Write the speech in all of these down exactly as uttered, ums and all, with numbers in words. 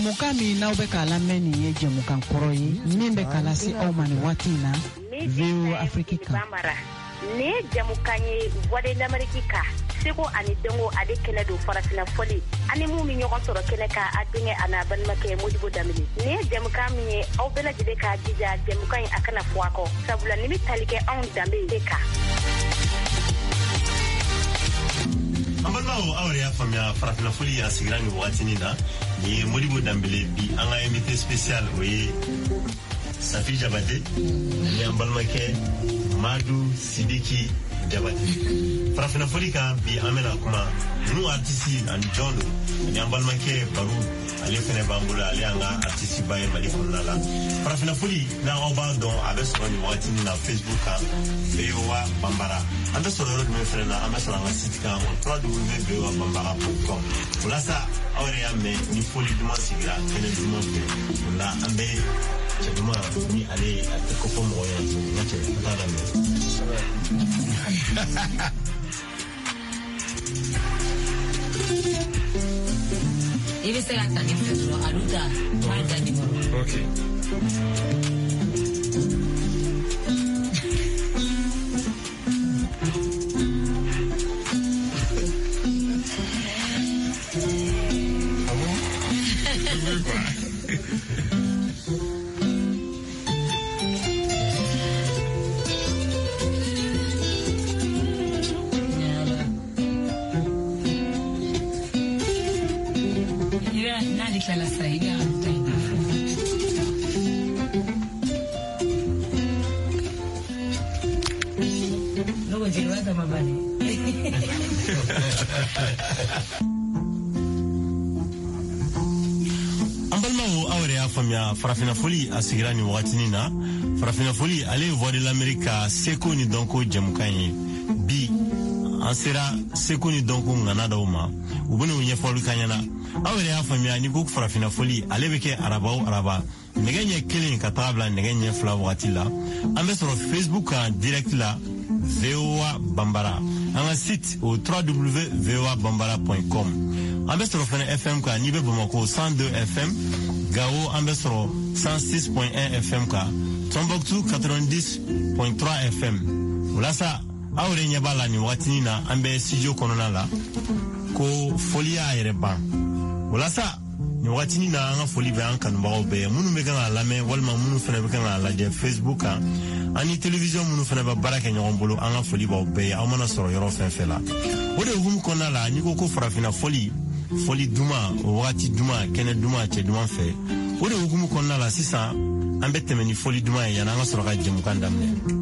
Jamuka mi na ube kala meni ye jamuka nkoroyi mimbe kala si omani watina View Africa. Ne jamuka nye voix de l'Amérique seko ani dengo ade kele do farafina foli ani mu mi ñogon soro kele ka adinge ana banmake modibo damini ne jamuka mi aw bela jide ka dija jamuka yi akana fuako sabula ni mi talike on dambe deka Ambalmao awre ya famia farafina foli ya sigirani watini na ni modibo dambele bi anga invité spécial oye Safi Jabate ni ambalmake Madu Sidiki Jabate farafina foli ka bi amena kuma nu artiste and John ni ambalmake Baru ale fene bambula ale anga artiste baye mali fonala farafina foli na oba don abesoro ni watini na Facebook ka Bewa Bambara anda solo me fere na amba solo nga site ka on w w w point bewa bambara point com wala sa awre ya me ni foli duma sigira kene duma fe wala ambe chaduma ni ale atako fo mo ya na che tala me Ibe se gata ni fetro aluta manda ni mo. Okay. La saída no continúa a mamá. Ambalmao awre ya famia farafina foli asigirani watini na farafina foli ale voix de l'Amérique seko ni donko jamukanye bi ansera seko ni donko ngana dauma ubunu nye folu kanyana awere ya famia ni ko farafina foli ale beke araba o araba negenye kelen ka tabla negenye fla wati la ambe sur Facebook en direct la Voa Bambara un site au w w w point voa bambara point com ambe sur F M ka ni be Bamako cent deux F M Gao ambe sur cent six point un F M ka Tombouctou quatre-vingt-dix point trois F M wala sa awre nyabala ni watini na ambe studio konona la ko folia yereba wala sa ni watini na anga foli be an kanu bawo be munu be kan alame walma munu fana be kan alaje Facebook a ani television munu fana ba baraka nyon bolo anga foli bawo be amana soro yoro fen fela wode hum kona la ni ko ko farafina foli foli duma wati duma kene duma che duma fe wode hum kona la sisa ambe temeni foli duma ya na anga soro ga jemu kan damne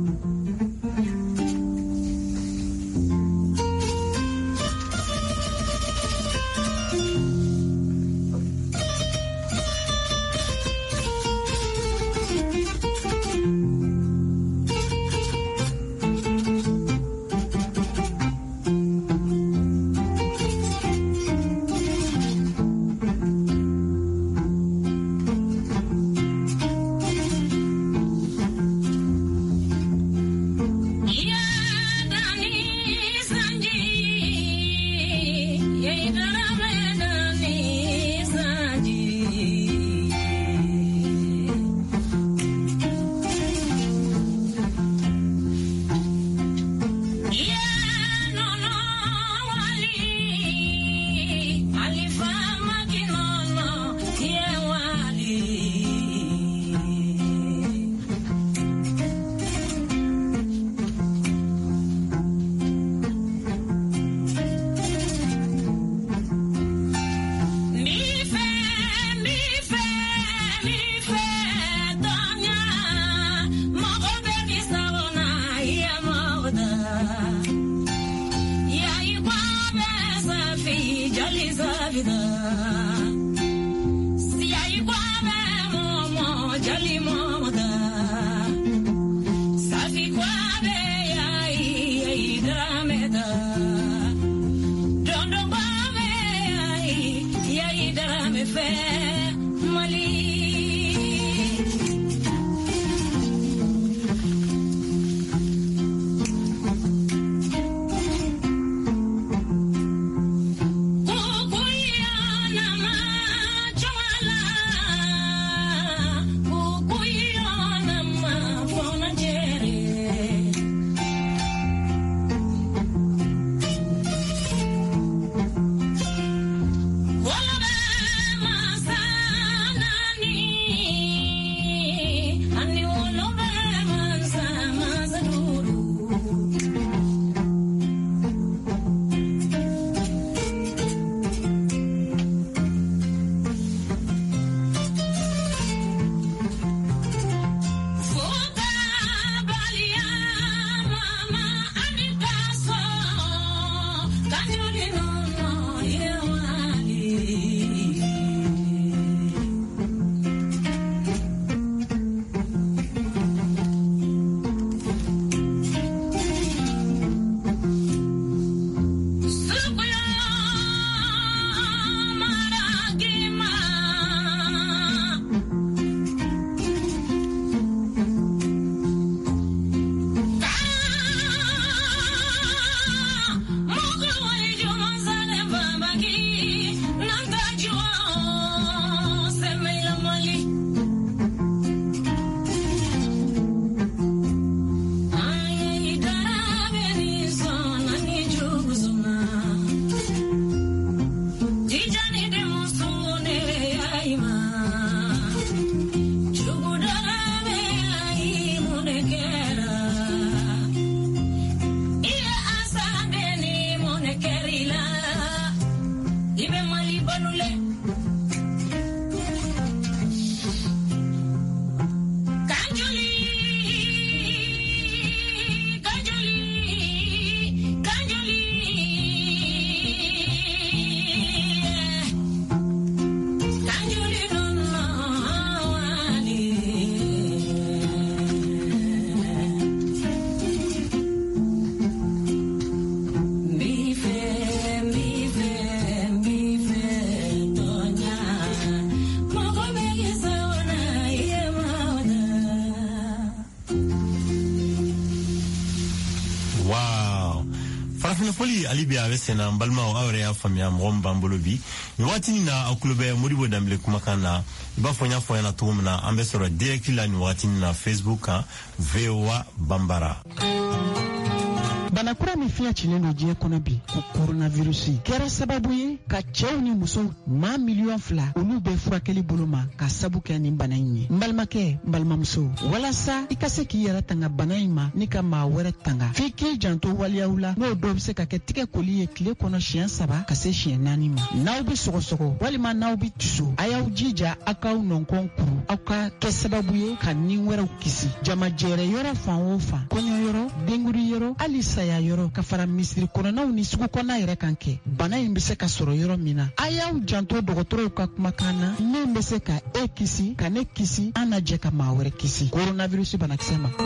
Foli Alibia Vesena Balma Aure ya famia Mromba Mbolobi ni watini na akulube Modibo Dambele kumakana iba fonya fonya na tumna ambesoro directly la ni watini na Facebook V O A Bambara. Banakura mifia chileno jie kona bi ku coronavirusi kera sababu ye ka cɛw ni muso ma miliyon fila olu bɛ furakɛli boloma ka sabu kɛ nin bana in ye. Mbalimakɛ mbalimamuso walasa i ka se k'i yɛrɛ tanga bana in ma ni ka maa wɛrɛ tanga f'i k'i janto waliyaw la n'o dɔ bɛ se ka kɛ tigɛ koli ye tile kɔnɔ siɲɛ saba ka se siɲɛ naani ma. N'aw bɛ sɔgɔsɔgɔ walima n'aw bɛ tusu a y'aw jija aw k'aw nɔnkɔn kuru aw ka kɛ sababu ye ka nin wɛrɛw kisi. Jamajɛrɛ yɔrɔ fan o fan kɔɲɔ yɔrɔ denguri yɔrɔ hali saya yɔrɔ ka fara misiri kɔnɔnaw ni sugu kɔnɔna yɛrɛ kan kɛ bana in bɛ se ka sɔrɔ yɔrɔ min na a y'aw janto dɔgɔtɔrɔw ka kumakan na min bɛ se ka e kisi ka ne kisi an na jɛ ka maa wɛrɛ kisi coronavirus banakisɛ ma.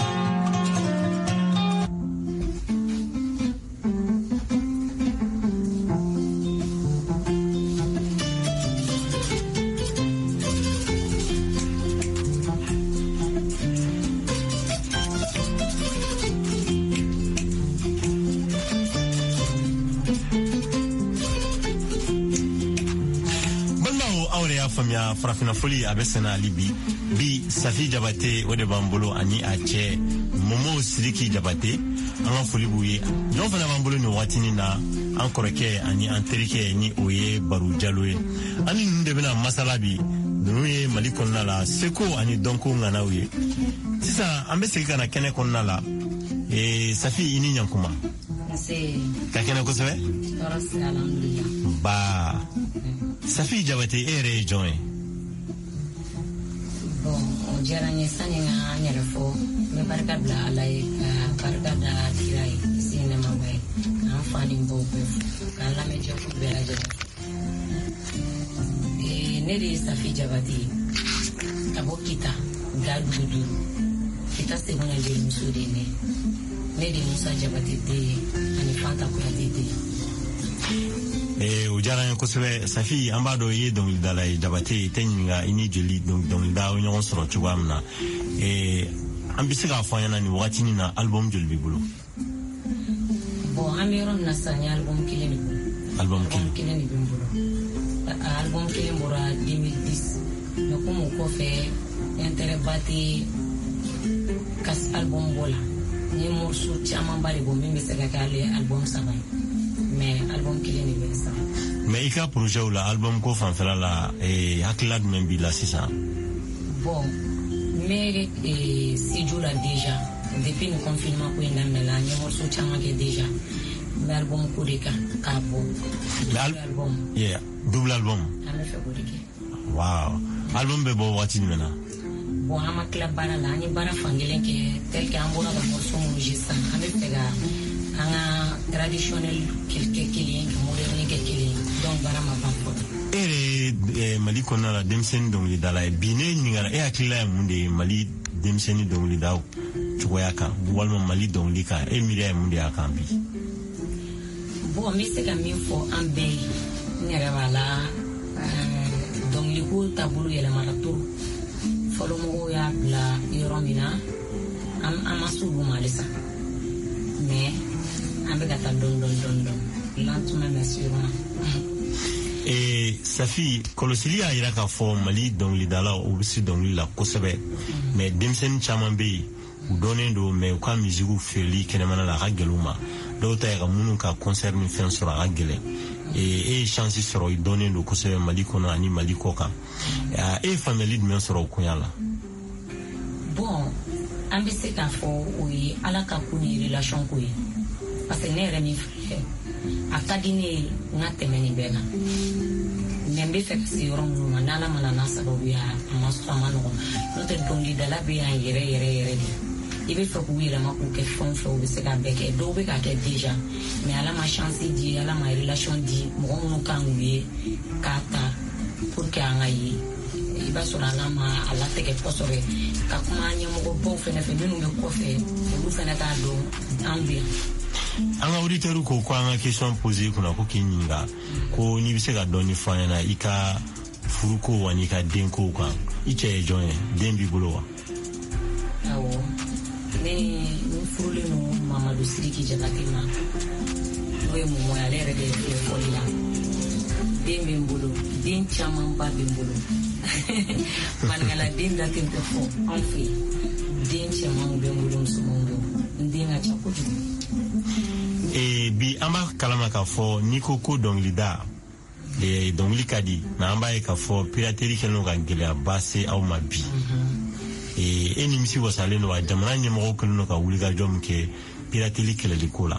Famia Farafina Foli abesena libi bi Safi Jabate ode bambolo ani ache Momo Sidiki Jabate anga foli buye don fana bambolo ni watini na ankoreke ani anterike ni oye Baru Jaloe ani nde bena masala bi nuye Mali konna la seko ani donko ngana uye sisa ambese kana kene konna la e Safi ini nyankuma c'est ka kene ko sebe alhamdulillah ba Safi Jabate ere join. Bon, on dirait que ça n'est pas un refo, mais par contre là, là, par contre là, tirai, c'est une mauvaise. Enfant d'imbo, quand la météo fait belle agir. Et n'est pas Safi Jabate, abo kita, gadudu, kita c'est bon à dire monsieur Dene, n'est pas Moussa Jabate de, ani fanta kuya de. E ujara yanko sebe Safi ambado ye donc dala Jabate teninga ini jeli donc donc da onyon soro chugamna e ambisika fanya ni watini na album jeli bibulu bon amiron na sanya album kileni album kileni bibulu album kileni bora deux mille dix no como ko fe interebati kas album bola ni morceau chama bari bo mimi se kakale album sabai mais album kileni besa mais ika projet ou la album ko fanfela la e haklad men bi la sisa bon mais e si jola déjà depuis le confinement ko ina mela ni morceau chama ke déjà l'album ko de ka kabo l'album yeah double album ame fe ko de ke wow album be bo watini mena bon ama club bara la ni bara fangelen ke tel que ambona da morceau mo jisa ame pega anga traditionnel quelque killing moderne quelque killing donc bara ma banko ere Mali konna la demsen donc li dala bine ni ngara e akila munde Mali demsen donc li daw chugoyaka walma Mali donc li ka e mire munde akambi bon mi se ka mi fo ambe ni wala donc li ko tabulu yele mara tour folo mo ya la yoromina am amasubu malisa mais ambe gata don don don don lentement mais sûrement e Safi kolosilia ira ka fo Mali donc li dala o bisi donc li la kosebe mais demsen chamambe u donendo mais ka musique feli kenemana la rageluma do ta ga munu ka concert ni fen sura ragele e e chance sura i donendo kosebe Mali kono ani Mali koka e family men sura kunyala bon an bɛ se k'a fɔ o ye ala ka ko ni relation ko ye parce que ne yɛrɛ min filɛ a ka di ne ye n ka tɛmɛ nin bɛɛ kan mais n bɛ fɛ ka se yɔrɔ minnu ma n'ala mana n'a sababuya a ma sɔn a ma nɔgɔn n'o tɛ dɔnkilidala bɛ yan yɛrɛ yɛrɛ yɛrɛ de i bɛ fɛ k'u yɛlɛma k'u kɛ fɛn fɛn u bɛ se k'a bɛɛ kɛ dɔw bɛ k'a kɛ déjà mais ala ma chance di ala ma relation di mɔgɔ minnu kan k'u ye k'a ta pour que an ka ye i b'a sɔrɔ ala ma a latigɛ kosɛbɛ ka kuma ɲɛmɔgɔbaw fɛnɛ fɛ minnu bɛ kɔfɛ olu fɛnɛ k'a dɔn an bɛ yan. An ka auditeurs ko ko an ka question poser kunna ko k'i ɲininka ko n'i bɛ se ka dɔɔni fɔ an ɲɛna i ka furuko wa n'i ka denko kan i cɛ ye jɔn ye den b'i bolo wa? Awɔ ne n furulen don Mamadu Sidiki Jabate ma n'o ye mɔmɔ ye ale yɛrɛ de ye fɔli la den bɛ n bolo den camanba bɛ n bolo maninkala den da tɛ fɔ anw fɛ yen den cɛmanw bɛ n bolo musomanw bɛ n den ka ca kojugu. Eh, bi an b'a kalama k'a fɔ n'i ko ko dɔnkilida eh, dɔnkili ka di na an b'a ye k'a fɔ pirateri kɛlen don ka gɛlɛyaba se aw ma bi. eh, e nimisi wasalen don wa jamana ɲɛmɔgɔw kɛlen don ka wulikajɔ min kɛ pirateri kɛlɛli ko la?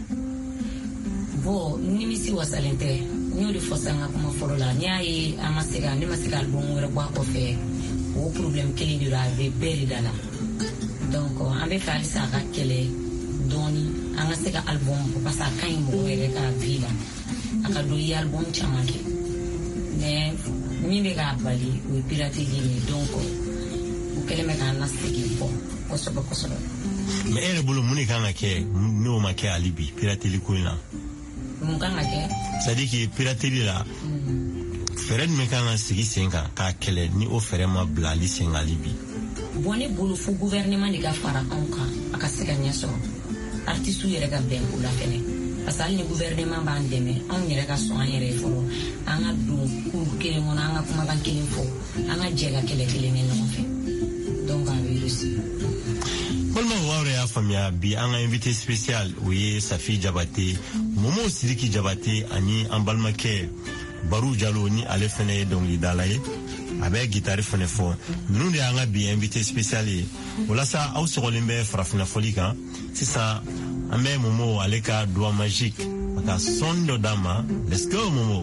Bon nimisi wasalen tɛ n y'o de fɔ san ka kuma fɔlɔ la n'i y'a ye an ma se ka ne ma se ka album wɛrɛ bɔ a kɔfɛ o problème kelen de don a bɛ bɛɛ de da la donc an bɛ fɛ halisa a ka kɛlɛ dɔɔni an ka se ka album bɔ parce que a ka ɲi mɔgɔ yɛrɛ ka vie la a ka don i ye album caman kɛ mais min bɛ k'a bali o ye pirateri ye donc o kɛlen bɛ k'an lasegin bɔ kosɛbɛ kosɛbɛ. mais e yɛrɛ bolo mun de kan ka kɛ n'o ma kɛ hali bi pirateri ko in na? mun kan ka kɛ? c'est à dire que pirateri la fɛɛrɛ jumɛn kan ka sigi sen kan k'a kɛlɛ ni o fɛɛrɛ ma bila hali sen hali bi? bon ne bolo fo gouvernement de ka fara anw kan a ka se ka ɲɛ sɔrɔ artiste yɛrɛ ka bɛn o la fɛnɛ parce que hali ni gouvernement b'an dɛmɛ anw yɛrɛ ka sɔn an yɛrɛ ye fɔlɔ an ka don kuru kelen kɔnɔ an ka kumakan kelen fɔ an ka jɛ ka kɛlɛ kelen kɛ ɲɔgɔn fɛ donc a bɛ réussir. balimaw aw yɛrɛ y'a faamuya bi an ka invité spécial o ye Safi Jabate Momo Sidiki Jabate ani an balimakɛ Baru Jalo ni ale fɛnɛ ye dɔnkilidala ye a bɛ gitari fɛnɛ fɔ ninnu de y'an ka bi invité spécial ye walasa aw sɔgɔlen bɛ farafina fɔli kan sisan an bɛ Momo ale ka doigt magique a ka son dɔ d'a ma. Let's go Momo.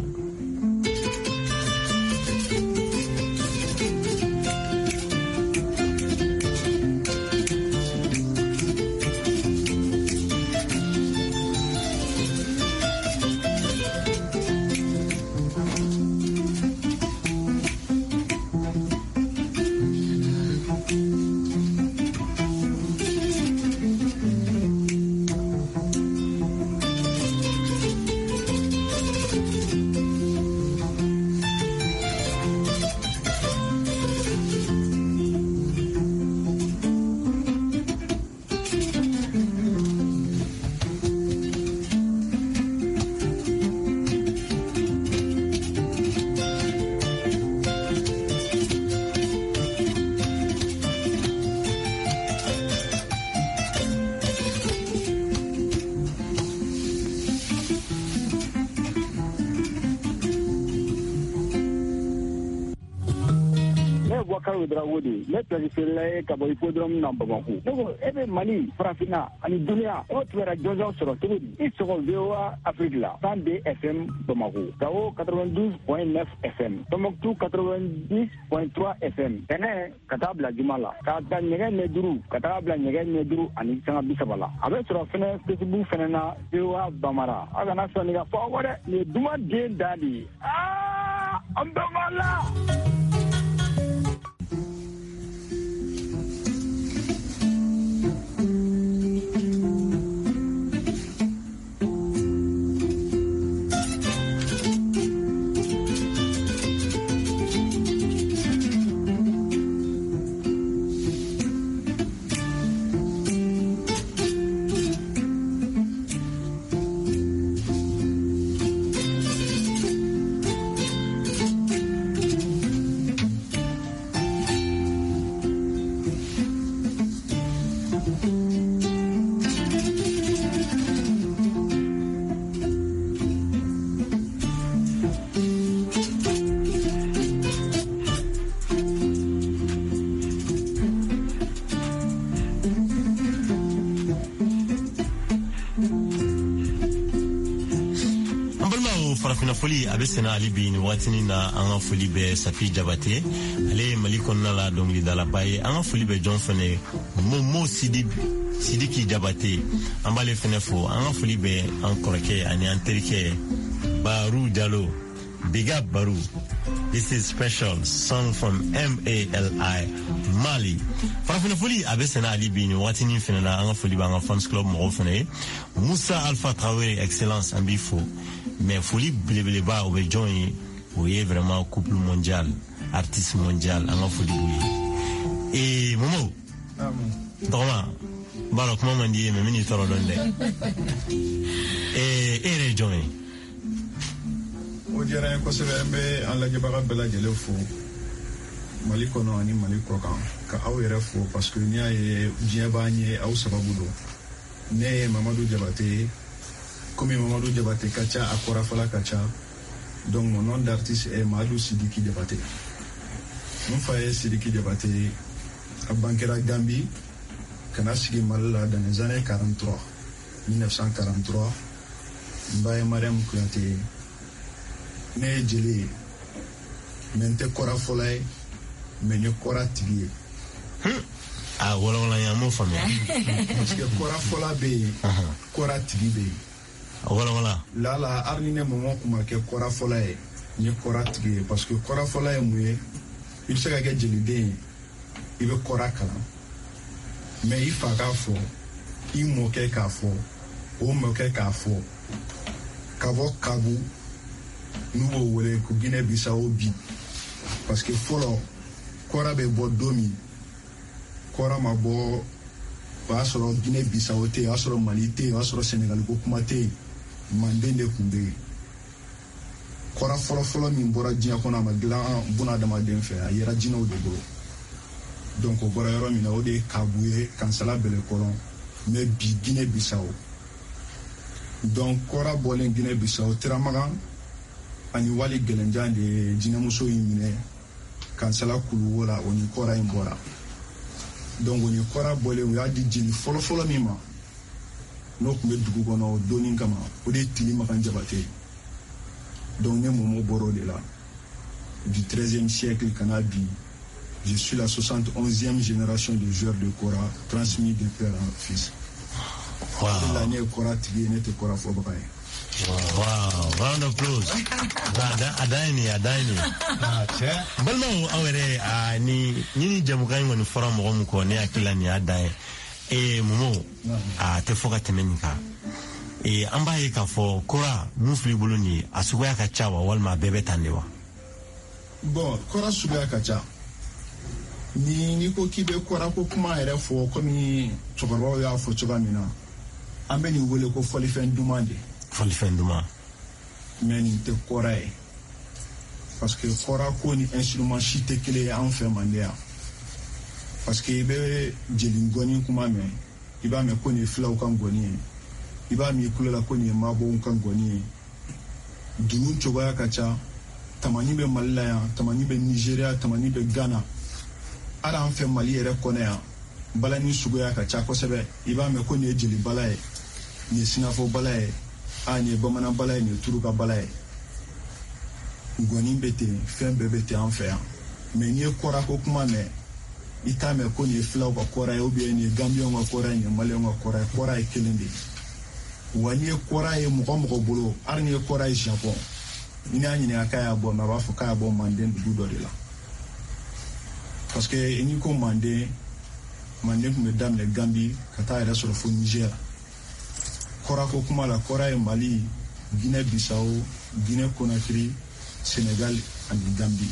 ne tɛgisela ka bɔ hippodrome na Bamako. Ne ko e bɛ Mali farafina ani duniya o tun bɛ jɔnjɔn sɔrɔ cogo di? I sɔgɔ V O A Afrique la cent deux F M Bamako, Gao quatre-vingt-douze point neuf F M, Tombouctou quatre-vingt-dix point trois F M. Tɛnɛ ka taa bila juma la ka ta ɲɛgɛn ɲɛ duuru ka taa bila ɲɛgɛn ɲɛ duuru ani sanga bi saba la. A bɛ sɔrɔ fɛnɛ Facebook fɛnɛ na V O A Bamara. A kana sɔn nin ka fɔ aw dɛ, nin ye duman den da de ye. Aa an bɛ Mala. farafina foli abe sena ali bi ni watini na anga foli be Safi Jabate ale mali konna la dongli dala baye anga foli be John Fene mo mo Sidi Sidiki Jabate ambale fene fo anga foli be an korake ani anterike Baru Diallo. Big up Baru. This is special song from M A L I Mali. Farafina foli abe sena ali bi ni watini fene na anga foli ba anga fans club mo fene Moussa Alpha Traoré excellence ambifo. Mais folie blébléba au Béjoin, où il est vraiment couple mondial, artiste mondial, en folie bouillé. Et Momo, Droma, Barok Maman dit, mais mini toro donde. Et et Béjoin. O dirait que c'est un en la Gabara Bella Gelefo, Malikono ani Malikokan, ka awirefo, parce que n'y a Djabani au Sababudo. Ne Mamadou Diabate. Comme Mamadou Diabate Kacha à Korafala Kacha, donc mon nom d'artiste est Madou Sidiki Diabate. Mon frère Sidiki Diabate à Bankera Gambie, Kanasigi Malala dans les années quarante-trois, mille neuf cent quarante-trois, Mbaye Mariam Kouyaté, Né Djeli, Mente Korafolay, Menyo Kora Tigui. Ah, voilà, on a un mot famille. Parce que Korafola Bey, Kora Tigui Bey. Voilà, voilà. Là, là, Arnine moment comme que Kora Folae, ni Kora Tigé, parce que Kora Folae mouillé, il se gagne de l'idée, il veut Kora Kala. Mais il faut qu'à faux, il moque qu'à faux, ou moque qu'à faux. Kavo Kabu, nous voulons que Guinée-Bissau bi. Parce que Folo, Kora Bebo Domi, Kora Mabo, Asoro Guinée-Bissau, Asoro Mali, Asoro Sénégal, Gokumate. Mandende kunde kora folo folo min bora dinya kona ma glan buna dama den fe ayera jina o de bolo donc o bora yoro mina o de kabuye kansala bele kolon me bi Guinée Bissau donc kora bolen Guinée Bissau tramaga ani wali gelenjan de jina muso yimine kansala kulu wala oni kora imbora donc oni kora bolen ya di jini folo folo mima no kumbe dugu kono doni kama o de tili makan Jabate donc ne momo boro de là du treizième siècle Kanabi je suis la soixante et onzième génération de joueurs de Kora transmis de père en fils. Wow. L'année Kora tili n'était Kora fobaye. Wow, round of applause. Adaini, adaini. Balma awere ni ni jamukai ngoni forum ngom ko ne akila ni adai. E Momo a te foka temenika e amba yi ka fo Kora mufli buluni asugoya ka chawa walma bebe tandewa. Bon, Kora sugoya ka cha ni ni ko kibe Kora ko kuma ere fo ko mi chobarwa ya fo chogamina ambe ni wole ko foli fen demande foli fen duma mais ni te Kora e parce que Kora ko ni instrument chité clé en fait mandea. Parce que il be jeli ngoni kuma me iba me ko ni flaw kan ngoni iba mi kula ko ni mabo kan ngoni dunu choba kacha tamani be Malaya tamani be Nigeria tamani be Ghana ara an fe Mali ere konea bala ni sugo ya kacha ko sebe iba me ko ni jeli balaye ni sinafo balaye ani bamana balaye ni turuka balaye ngoni bete fe bebete en fait mais ni Kora ko kuma me itame ko ni flaw ko Kora o bien ni Gambien ko Kora ni Malien ko Kora Kora e kelende wani Kora e mo ko bolo arni Kora e Japon ni ani ni akaya bo na ba fo kaya bo manden du do de la parce que ni ko mande mande ko medam le Gambie kata ira sur fo Niger Kora ko kuma la Kora e Mali Guinée Bissau Guinée Conakry Sénégal et Gambie.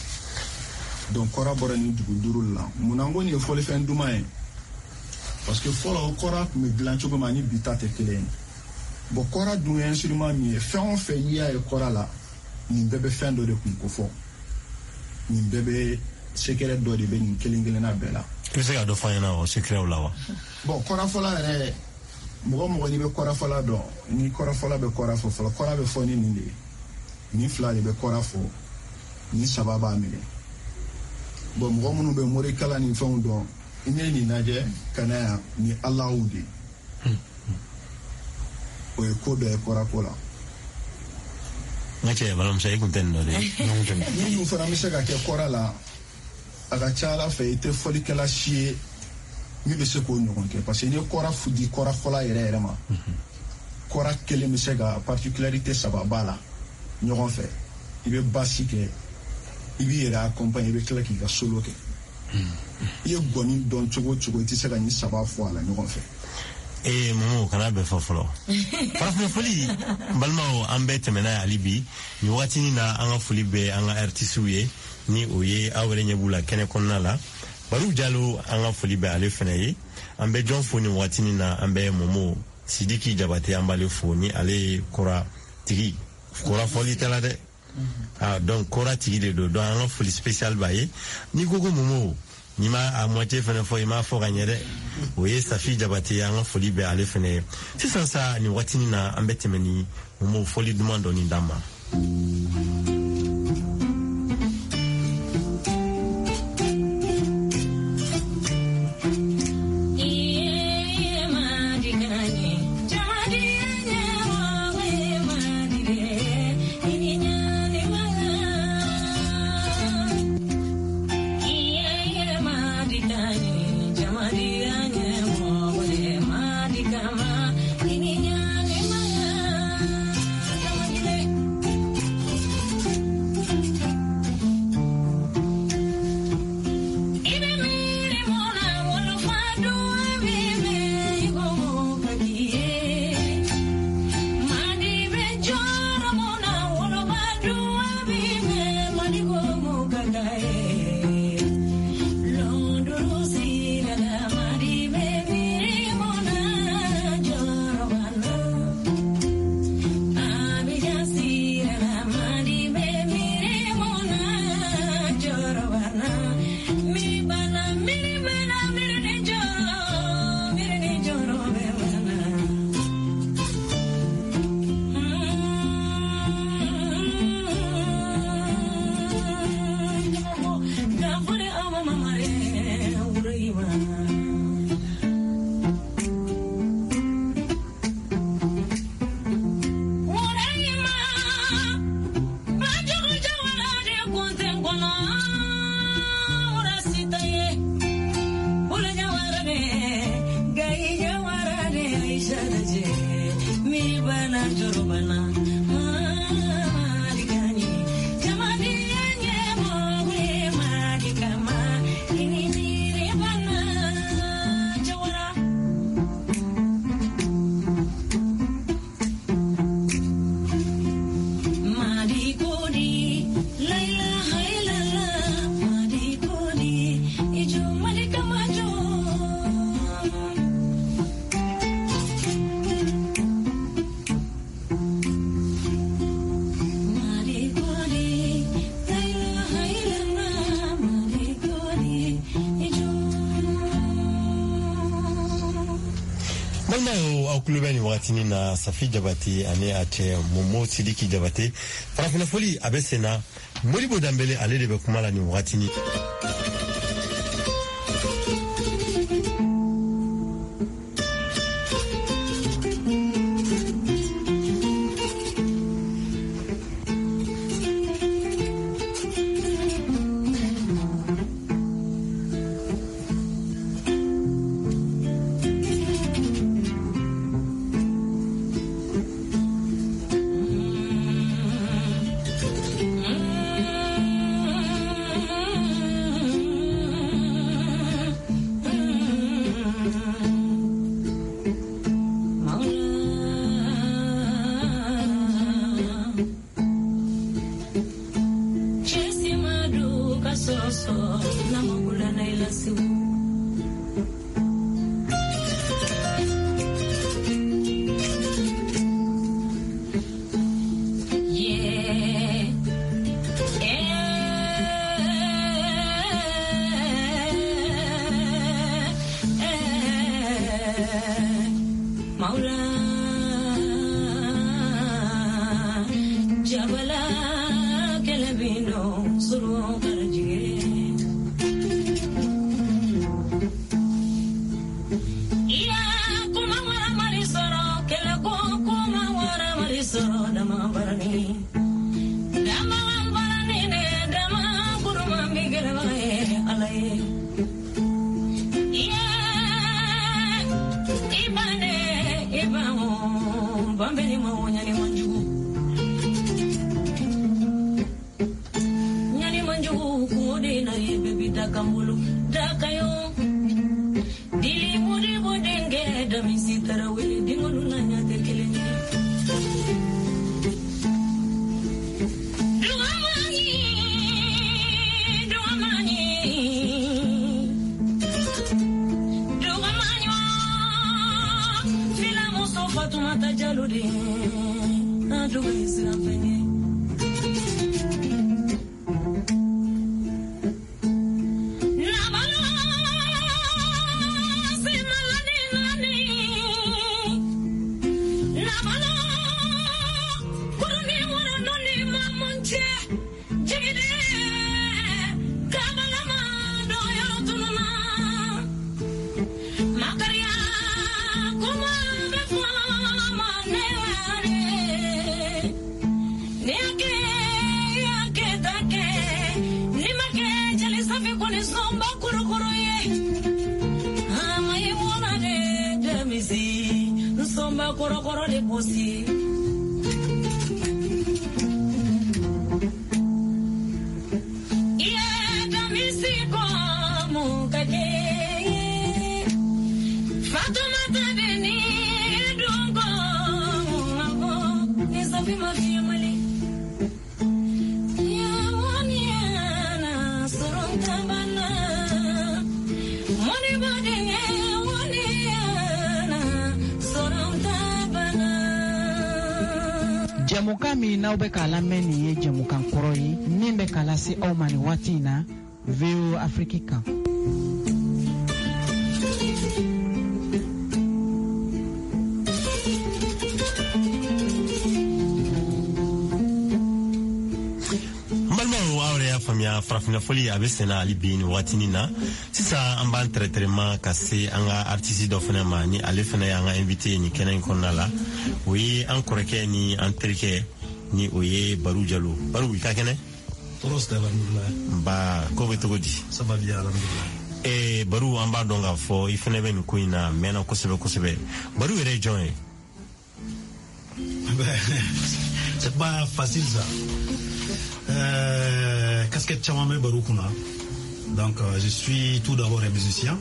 Donc Kora borani dugu duru la munango ni foli fen duma e parce que folo Kora me glancho ko mani bitate kelen bo Kora du instrument mi fe on fe ya e Kora la ni bebe fen do de ko fo ni bebe sekere do de be ni kelingele na bela que se ga do fa na o sekere o lawa bon Kora fola re mo mo ni be Kora fola do ni Kora fola be Kora fo fola Kora be fo ni ni ni fla de be Kora fo ni sababa mele bon mo mo no be mori kala ni fon do ine ni naje kana ni Allahudi o e ko do e Kora kola ngache balam sai kunten no de ni yu fana mi se ka ke kora la aga chala fe ite foli kala shie mi be se ko nyogon ke parce que ni kora fudi kora fola yere yere ma kora kele mi se ka particularité sababala nyogon fe ibe basi ke ibi yere accompagner ibe kala ki ka solo ke ye goni don chogo chogo ti se ka ni saba fo ala nyogon fe e mo kana be fofolo farafina foli balmao ambe temena alibi ni wati ni na anga foli be anga artisuye ni oye awere nyebula kene konnala baru jalo anga foli be ale fenaye ambe jon foni wati ni na ambe momo sidiki jabate ambale foni ale kora tigi kora foli tela de ah donc kora tigi de do do anga foli spécial baye ni gogo momo ni ma a moitié fene fo ima fo ganyere oye safi jabate anga foli be ale fene c'est ça ça ni wati ni na ambe temeni momo foli demande ni dama kulubeni watini na Safi Jabate ane ate Momo Sidiki Jabate farafina foli abesena Modibo Dambele ale de bekumala ni watini Jamuka mi n'aw bɛ k'a lamɛn nin ye jamukan kɔrɔ ye min bɛ k'a lase aw ma nin waati in na V O Afrique kan. Famiya farafina foli a bɛ sɛnɛ hali bi nin waatinin na sisan an b'an traitement ka se an ka artiste dɔ fana ma ni ale fana y'an ka invité nin kɛnɛ in kɔnɔna la o ye an kɔrɔkɛ ni an terikɛ ni o ye Baru Jalo. Baru i ka kɛnɛ? Tɔɔrɔ si tɛ alhamdulilayi. Ba ko bɛ cogo di? Ça va bien alhamdulilayi. Eh Baru an b'a dɔn k'a fɔ i fana bɛ nin ko in na mɛnna kosɛbɛ kosɛbɛ. Baru yɛrɛ ye jɔn ye? C'est pas facile ça. Euh, casquette Chamame Baroukuna. Donc euh, je suis tout d'abord un musicien.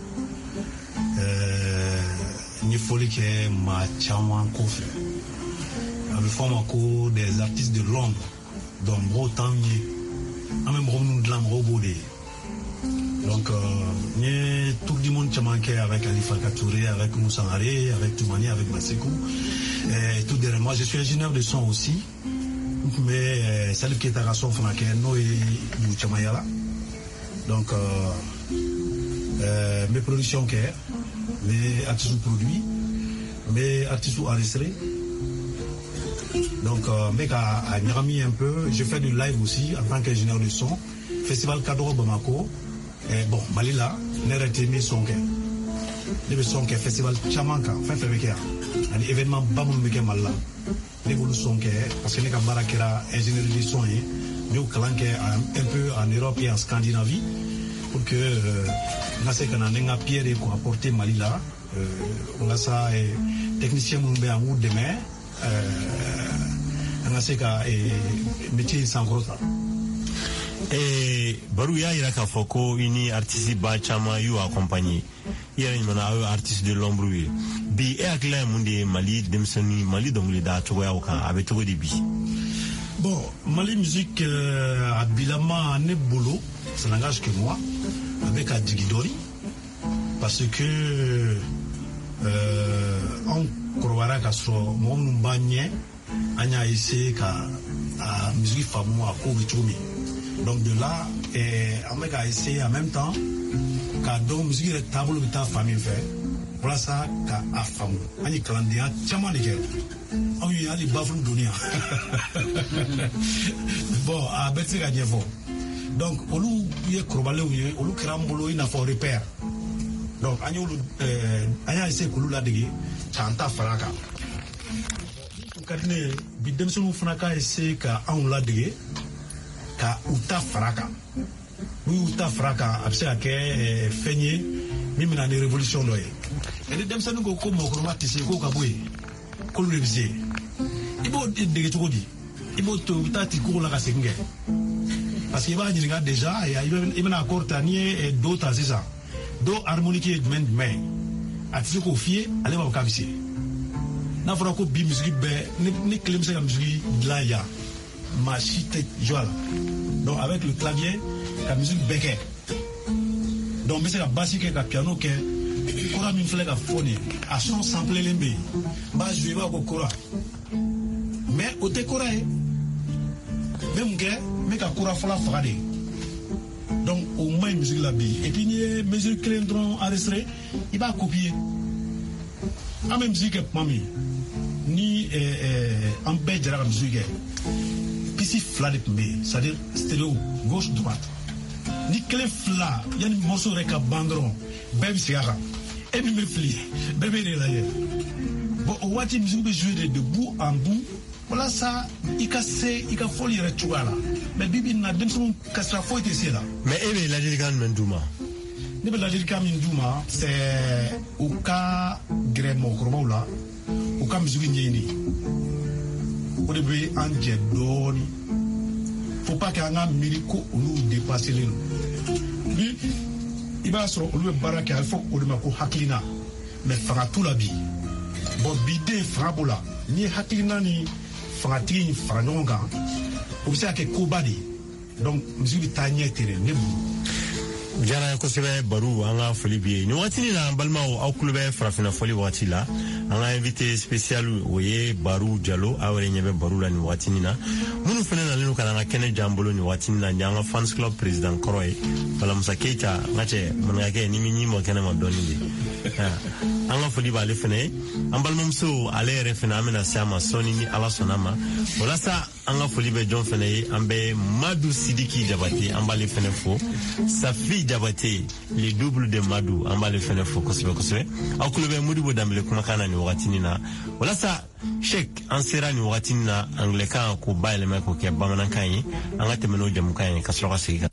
Il faut que ma Chaman Kofi. Avec forme des artistes de l'ombre. Donc gros temps en même temps nous de l'ombre. Donc euh, tout le monde Chamanké avec Alifa Katouré, avec Moussa Haré, avec Toumani, avec Masekou. Et tout derrière moi, je suis ingénieur de son aussi. Mais celle qui est à la son fanaké no et Chamayala. Donc euh, euh, mes productions qui mes artistes produits, mes artistes enregistrés. Donc euh, mec à, à Nirami un peu, je fais du live aussi en tant qu'ingénieur de son. Festival Kadoro Bamako. Et bon, Malila, n'arrêtez mes sons que. Les sons que festival Chamanka, fin février. Un événement Bamoun Meke Malla. L'évolution que parce que les camarades qui era ingénieur de son et nous calanque un peu en Europe et en Scandinavie pour que nous sait qu'on a un pierre et qu'on apporte Mali là on a ça et technicien nous met en route demain on a sait que métier sans gros ça. Eh Baru ya ira ka foko ini artiste ba chama yu accompagner yera ni mana artiste de l'ombre bi e akla mundi Mali demsoni Mali dongli da to ya ka abe to di bi. Bon, Mali musique euh, à Bilama ne boulot, ça n'engage que moi avec Adigidori parce que euh on croira qu'à so mon mbanye anya essayer ka a musique famu a ko bichumi. Donc de là, on a essayé en même temps qu'à donc musique de table de ta famille fait. Voilà ça qu'à à femme. On est clandestin, tellement de guerre. On y a les bafoues d'Onia. Bon, à Betty Gadjevo. Donc, on nous y est crobalé ou on nous crambolo il n'a pas repère. Donc, on a essayé que nous la dégué, chanta fraka. Quand on bidem sur nous fraka essayé qu'à on la dégué. Ka uta fraka oui uta fraka abse ake fenye mimi na révolution loye et dem sanu ko ko mo ko matisi ko ka boy kolu révisé il faut de cogo di il faut to tati cours la kasinge parce que va dire déjà il va accord tanier d'autres c'est ça do harmonique men men ati ko fie ale ba ka bisi na fora ko bi musique be ni clem c'est la musique là ya machite joal donc avec le clavier la musique beke donc mais c'est la basique ka piano que kora min fle ka phone a son sample lembe ba jouer ba ko kora mais o te kora e même que mais ka kora fala fagade donc au moins musique la bi et puis ni musique clé drone enregistré il va copier en même musique mami ni en bête de la musique puis si fla de c'est-à-dire stéréo gauche droite ni clé fla il y a une morceau avec un bandron bébé cigarette et puis me fli bébé de là bon au wati musique peut jouer de bout en bout voilà ça il casse il casse folie rituala mais bibi na dem son casse la folie c'est là mais ebe la dirigan menduma ne la dirigan menduma c'est au cas gremo kromola au cas musique nyeni au début en jedoni faut pas que anga miracle nous dépasser les lui il va sur le baraka il faut au demako hakina mais fera tout la vie bon bidé frabola ni hakina ni fratini franonga obisa ke kobadi donc musique tanya tere ne bu jara ko sebe baru anga folibi ni watini na balmao au klube frafina foli watila anga invité spécial oye baru jalo awre nyebe baru la ni watini na munu fene na lenu kana kene jambolo ni watini na nyanga fans club president Koroy wala musaketa ngache munake ni minyi mo kana madoni de anga foli ba le fene ambalmam so ale refena amena sama soni ni ala sonama wala sa anga foli be John fene ambe Madu Sidiki Jabate ambale fene fo Safi Jabate le double de Madu ambale fene fo kosebe kosebe au klube Modibo Dambele kuma kana ni wakati na wala sa Sheikh ansera ni wakati na angleka ko baile mako ke bamanan kanyi anga temeno jamu kanyi kasroka sika.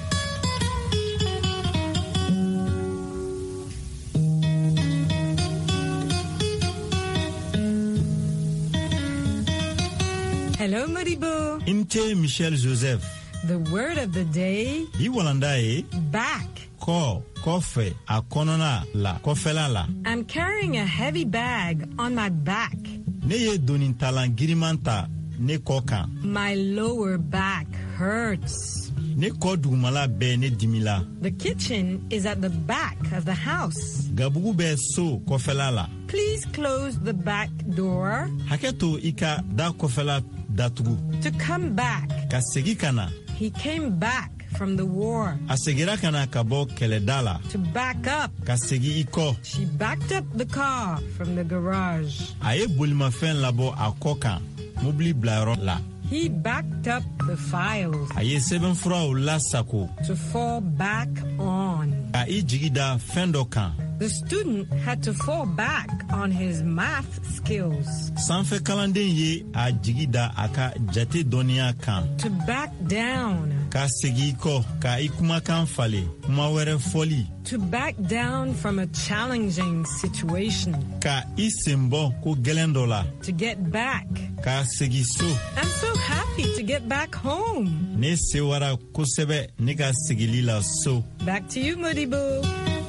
Hello, Modibo. Inte Michel Joseph. The word of the day. Di walandae. Back. Ko, kofe, akonona la, kofela la. I'm carrying a heavy bag on my back. Ne ye donin talan girimanta ne koka. My lower back hurts. Ne ko dugumala be ne dimila. The kitchen is at the back of the house. Gabugu be so kofela la. Please close the back door. Haketo ika da kofela datugu. To come back. Kasegi kana. He came back from the war. Asegira kana kabo keledala. To back up. Kasegi iko. She backed up the car from the garage. Aye bulima fen labo akoka. Mobili blaro la. He backed up the files. Aye seven fura la sako. To fall back on. Aye jigida fendokan. The student had to fall back on his math skills. Sanfe kalanden ye a jigida aka jate donia kan. To back down. Ka segi ko ka ikuma kan fale kuma were foli. To back down from a challenging situation. Ka isembo ko gelendola. To get back. Ka segi so. I'm so happy to get back home. Ne sewara kosebe ne ka segilila so. Back to you, Modibo.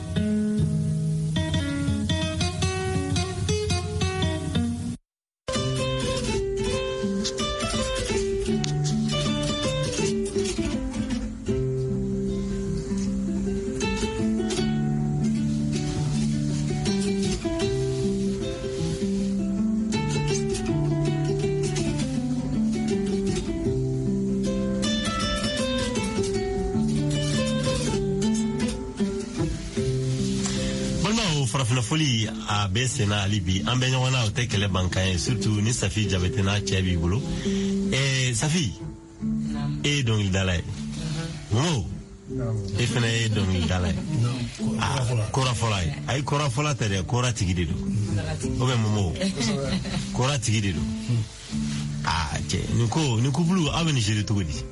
foli a besena alibi ambe nyona o tekele bankaye surtout ni Safi Jabate na chebi bulu eh Safi e don il dalay mo e fena e don il dalay kora folay ay kora fola tere kora tigide do o be mo kora tigide do ah je niko niko bulu abeni jeri to godi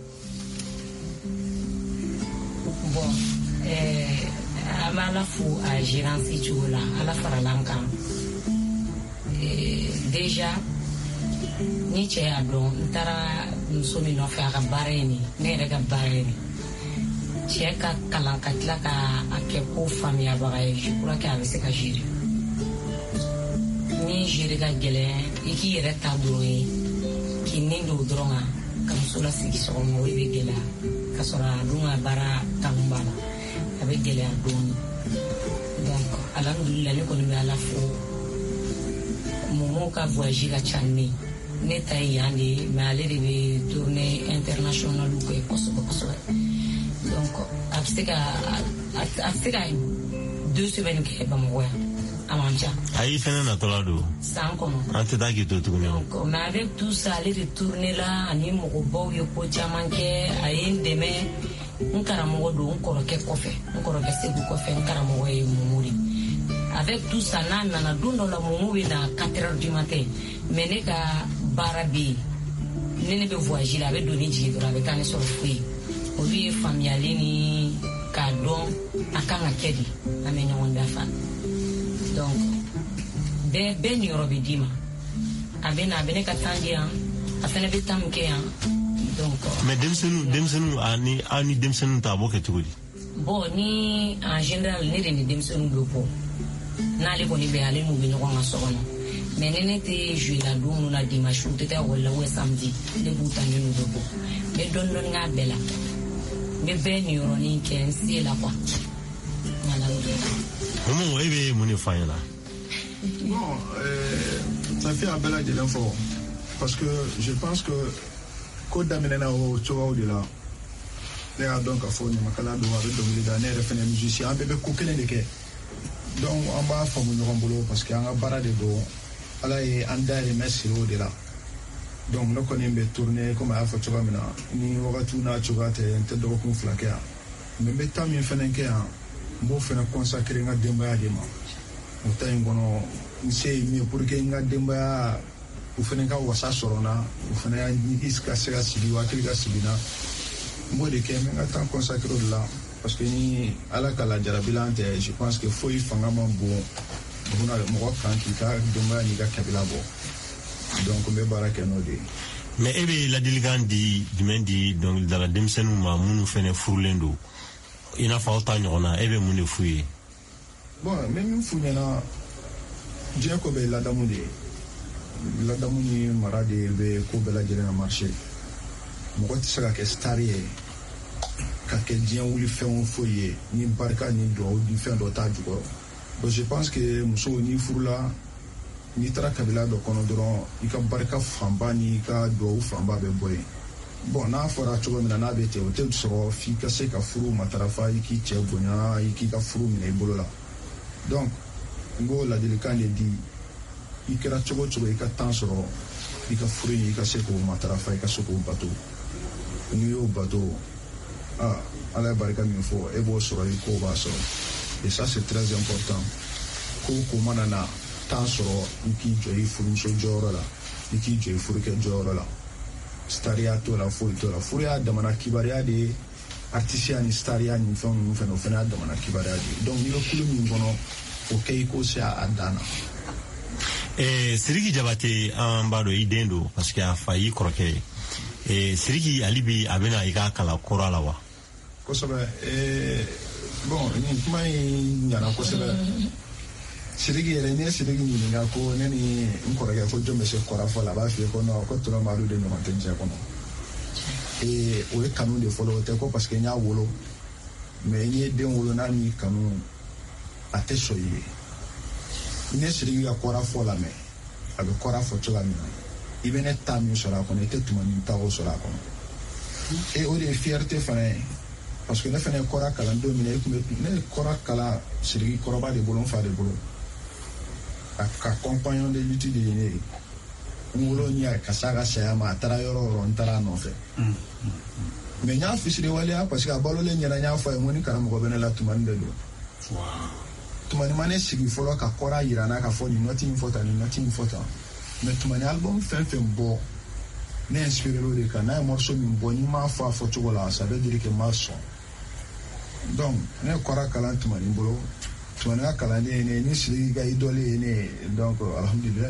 bon eh ala fu a gérance chola ala faralanka déjà ni cɛ y'a dɔn n taara muso min nɔfɛ a ka baara ye nin ne yɛrɛ ka baara ye nin cɛ ka kalan ka tila ka a kɛ ko faamuyabaga ye je crois que a bɛ se ka gérer ni gérer ka gɛlɛn i k'i yɛrɛ ta dɔrɔn ye k'i nin don dɔrɔn kan ka muso lasigi sɔgɔma o de bɛ gɛlɛya ka sɔrɔ a dun ka baara kanu b'a la a bɛ gɛlɛya dɔɔni donc alhamdulillah ne kɔni bɛ ala fo mɔmɔw ka voyage ka ca ne ne ta ye yan de ye mais ale de bɛ tournée internationale kɛ kosɛbɛ kosɛbɛ donc a bɛ se ka a bɛ se ka deux semaines kɛ Bamakɔ yan a man ca. a y'i fɛnɛ natɔla don. san kɔnɔ. an tɛ taa k'i to tuguni. donc mais avec tout ça ale de tournée la ani mɔgɔbaw ye ko caman kɛ a ye n dɛmɛ n karamɔgɔ don n kɔrɔkɛ kɔfɛ n kɔrɔkɛ segu kɔfɛ n karamɔgɔ ye Momo de. Avec tout ça n'a nana don dɔ la Momo bɛ na quatre heures du matin mais ne ka baara bɛ yen ne ne bɛ voyage la a bɛ don ne jigi dɔrɔn a bɛ taa ne sɔrɔ foyi olu ye faamuyali ni k'a dɔn a kan ka kɛ de an bɛ ɲɔgɔn dafa donc bɛɛ bɛɛ niyɔrɔ bɛ d'i ma a bɛ na a bɛ ne ka temps di yan a fana bɛ temps min kɛ yan donc. mais denmisɛnninw denmisɛnninw ani aw ni denmisɛnninw ta a b'o kɛ cogo di. bon ni en général ne de ni denmisɛnninw bɛ bɔ n'ale kɔni bɛ ale n'u bɛ ɲɔgɔn ka so kɔnɔ mais ne ne tɛ jouer la don minnu na dimanche u tɛ taa école la ou samedi ne b'u ta ne n'u bɛ bɔ n bɛ dɔɔni dɔɔni k'a bɛɛ la n bɛ bɛɛ niyɔrɔnin kɛ n se la quoi. Momo e bɛ mun de fɔ an ɲɛna. bon ça fait a bɛɛ lajɛlen fɔ parce que je pense que ko daminɛna o cogoyaw de la ne y'a dɔn k'a fɔ ɲamakala don a bɛ dɔnkili da ne yɛrɛ fana musicien an bɛɛ bɛ ko kelen de kɛ donc an b'a faamu ɲɔgɔn bolo parce que an ka baara de don ala ye an dayirimɛ siri o de la donc ne kɔni bɛ tourner comme a y'a fɔ cogoya min na ni wagatiw n'a cogoya tɛ n tɛ dɔgɔkun fila kɛ yan mais n bɛ temps min fana kɛ yan n b'o fana consacrer n ka denbaya de ma o ta in kɔnɔ n se ye min ye pour que n ka denbaya u fana ka wasa sɔrɔ n na u fana ka se ka sigi u hakili ka sigi n na n b'o de kɛ n bɛ n ka temps consacrer o de la parce que ni ala ka lajarabilan tɛ je pense que foyi fanga man bon buna mɔgɔ kan k'i ka denbaya n'i ka kabila bɔ donc n bɛ baara kɛ n'o de ye. mais e bɛ ladilikan di jumɛn di dɔnkilidala denmisɛnninw ma minnu fana furulen don i n'a fɔ aw ta ɲɔgɔn na e bɛ mun de f'u ye. bon n bɛ min f'u ɲɛna diɲɛ ko bɛ ladamu de ye ladamu ni mara de bɛ ko bɛɛ lajɛlen na marché mɔgɔ tɛ se ka kɛ star ye ka kɛ diɲɛ wuli fɛn o foyi ye ni barika ni duwawu ni fɛn dɔ t'a jukɔrɔ donc je pense que muso n'i furula n'i taara kabila dɔ kɔnɔ dɔrɔn i ka barika fanba ni ka duwawu fanba bɛ bɔ yen bon n'a fɔra cogo min na n'a bɛ ten o tɛ sɔrɔ f'i ka se ka furu matarafa i k'i cɛ bonya i k'i ka furu minɛ i bolo la donc n b'o ladilikan de di i kɛra cogo cogo i ka temps sɔrɔ i ka furu in i ka se k'o matarafa i ka se k'o bato n'i y'o bato ah ala ye barika min fɔ e b'o sɔrɔ i ko b'a sɔrɔ et ça c'est très important ko ko mana na temps sɔrɔ i k'i jɔ i furumuso jɔyɔrɔ la i k'i jɔ i furukɛ jɔyɔrɔ la stariya t'o la foyi t'o la furu y'a damana kibaruya de ye artisiya ni stariya ni fɛn ninnu fɛnɛ o fɛnɛ y'a damana kibaruya de ye donc n'i bɛ kulu min kɔnɔ o kɛ i ko se a dan na. Eh, Sidiki Jabate an b'a dɔn i den don parce que a fa y'i kɔrɔkɛ ye. Eh, Sidiki ale bi a bɛna i ka kalan kɔrɔ la wa? Kosɛbɛ eh, bon nin kuma in ɲana kosɛbɛ Sidiki yɛrɛ n'i ye Sidiki ɲininka ko ne ni n kɔrɔkɛ ko jɔn bɛ se kɔrɔ fɔ la a b'a f'i ye ko non ko tonton Madu de ɲɔgɔn tɛ diɲɛ kɔnɔ eh, o ye kanu de fɔlɔ o tɛ ko parce que n y'a wolo mais n ye den wolo n'a ni kanu a tɛ sɔn i ye. Ne Sidiki ka kɔrɔ fɔ la mɛ a bɛ kɔrɔ fɔ cogoya min na i bɛ ne ta min sɔrɔ a kɔnɔ i tɛ tuma min ta o sɔrɔ a kɔnɔ et o de ye fierté fana ye parce que ne fana ye kɔrɔ kalan don min na e tun bɛ ne ye kɔrɔ kalan Sidiki kɔrɔba de bolo n fa de bolo a ka compagnon de lutte de ye ne ye n wolo ɲɛ ka s'a ka saya ma a taara yɔrɔ o yɔrɔ n taara a nɔfɛ mais n y'a fisiri waleya parce que a balolen ɲɛna n y'a fɔ a ye n ko ni karamɔgɔ bɛ ne la tumani de don tumani ma ne sigi fɔlɔ ka kɔrɔ yira n'a ka fɔ nin nɔti in fɔ tan nin nɔti in fɔ tan mais tumani album fɛn fɛn bɔ ne inspiré o de kan n'a ye morceau min bɔ n'i m'a fɔ a fɔ cogo la ça veut dire que n m'a sɔn donc ne ye kɔrɔ kalan tumani bolo tuna kala ne ne ni siri ga idole ne donc alhamdulillah.